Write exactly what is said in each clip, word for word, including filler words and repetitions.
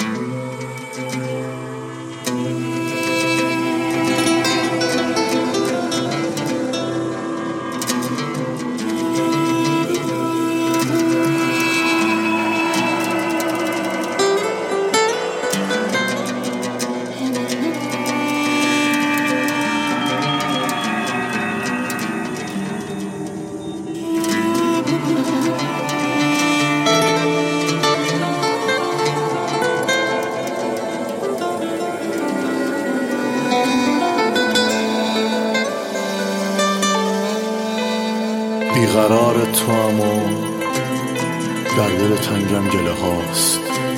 بیقرار تو هم و در دل تنگم گله هاست.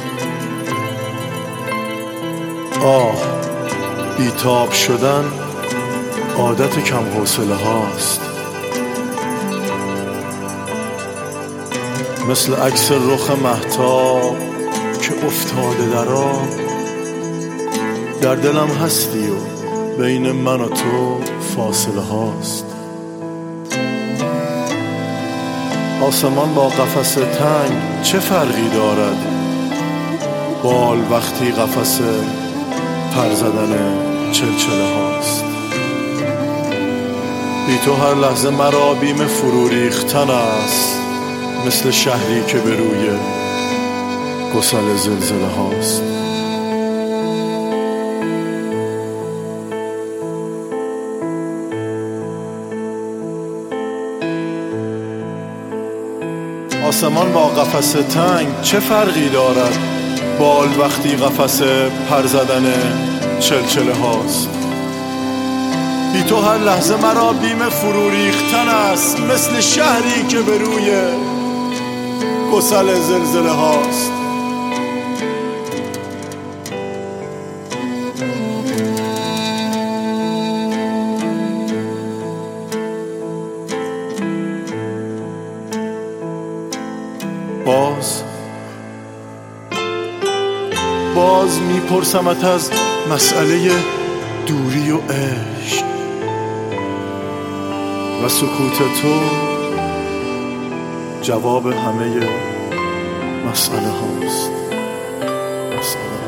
آه بیتاب شدن عادت کم حوصله هاست. مثل عکس رخ مهتاب که افتاده در آب، در دلم هستی و بین من و تو فاصله هاست. آسمان با قفس تنگ چه فرقی دارد؟ بال وقتی قفس پر زدن چلچله هاست. بی تو هر لحظه مرا بیم فرو ریختن است، مثل شهری که به روی گسل زلزله هاست. آسمان با قفس تنگ چه فرقی دارد؟ بال وقتی قفس پر زدن چلچله هاست. بی تو هر لحظه مرا بیم فرو ریختن است، مثل شهری که به روی گسل زلزله هاست. باز باز میپرسمت از مسئله دوری و عشق، و سکوت تو جواب همه مسئله هاست. مسئله